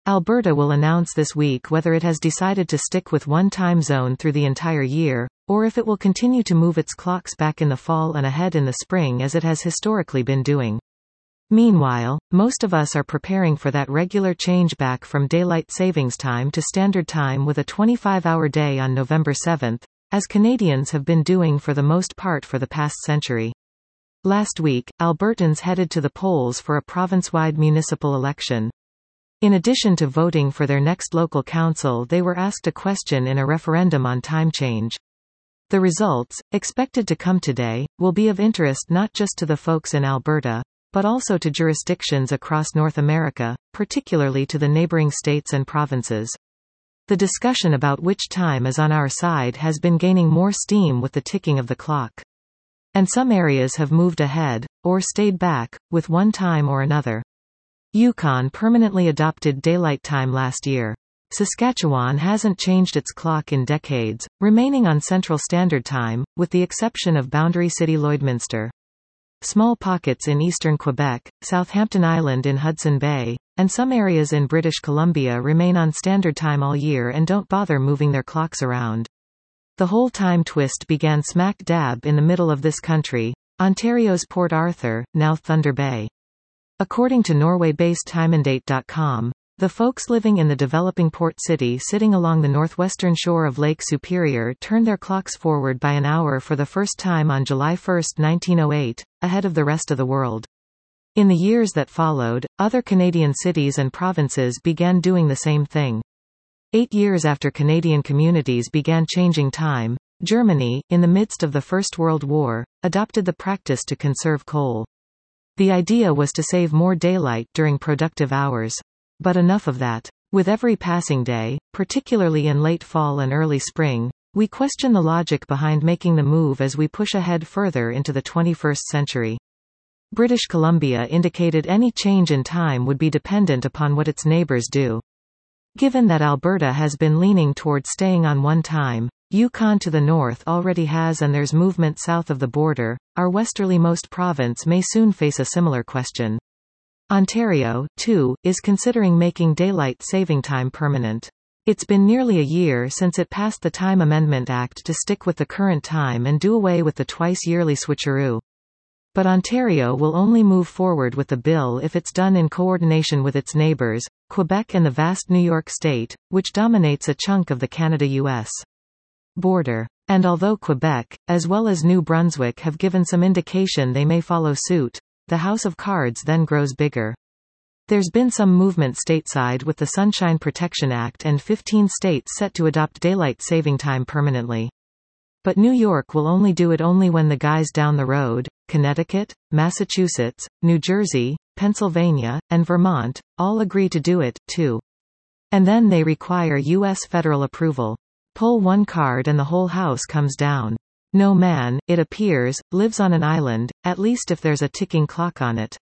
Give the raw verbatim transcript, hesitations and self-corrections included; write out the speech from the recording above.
Alberta will announce this week whether it has decided to stick with one time zone through the entire year, or if it will continue to move its clocks back in the fall and ahead in the spring as it has historically been doing. Meanwhile, most of us are preparing for that regular change back from daylight savings time to standard time with a twenty-five hour day on November seventh, as Canadians have been doing for the most part for the past century. Last week, Albertans headed to the polls for a province-wide municipal election. In addition to voting for their next local council, they were asked a question in a referendum on time change. The results, expected to come today, will be of interest not just to the folks in Alberta, but also to jurisdictions across North America, particularly to the neighboring states and provinces. The discussion about which time is on our side has been gaining more steam with the ticking of the clock. And some areas have moved ahead, or stayed back, with one time or another. Yukon permanently adopted daylight time last year. Saskatchewan hasn't changed its clock in decades, remaining on Central Standard Time, with the exception of Boundary City Lloydminster. Small pockets in eastern Quebec, Southampton Island in Hudson Bay, and some areas in British Columbia remain on Standard Time all year and don't bother moving their clocks around. The whole time twist began smack dab in the middle of this country, Ontario's Port Arthur, now Thunder Bay. According to Norway-based Timendate dot com, the folks living in the developing port city sitting along the northwestern shore of Lake Superior turned their clocks forward by an hour for the first time on July first, nineteen oh eight, ahead of the rest of the world. In the years that followed, other Canadian cities and provinces began doing the same thing. Eight years after Canadian communities began changing time, Germany, in the midst of the First World War, adopted the practice to conserve coal. The idea was to save more daylight during productive hours. But enough of that. With every passing day, particularly in late fall and early spring, we question the logic behind making the move as we push ahead further into the twenty-first century. British Columbia indicated any change in time would be dependent upon what its neighbours do. Given that Alberta has been leaning towards staying on one time, Yukon to the north already has, and there's movement south of the border, our westerlymost province may soon face a similar question. Ontario, too, is considering making daylight saving time permanent. It's been nearly a year since it passed the Time Amendment Act to stick with the current time and do away with the twice-yearly switcheroo. But Ontario will only move forward with the bill if it's done in coordination with its neighbours, Quebec and the vast New York state, which dominates a chunk of the Canada-U S border. And although Quebec, as well as New Brunswick, have given some indication they may follow suit, the house of cards then grows bigger. There's been some movement stateside with the Sunshine Protection Act and fifteen states set to adopt daylight saving time permanently. But New York will only do it only when the guys down the road, Connecticut, Massachusetts, New Jersey, Pennsylvania, and Vermont, all agree to do it, too. And then they require U S federal approval. Pull one card and the whole house comes down. No man, it appears, lives on an island, at least if there's a ticking clock on it.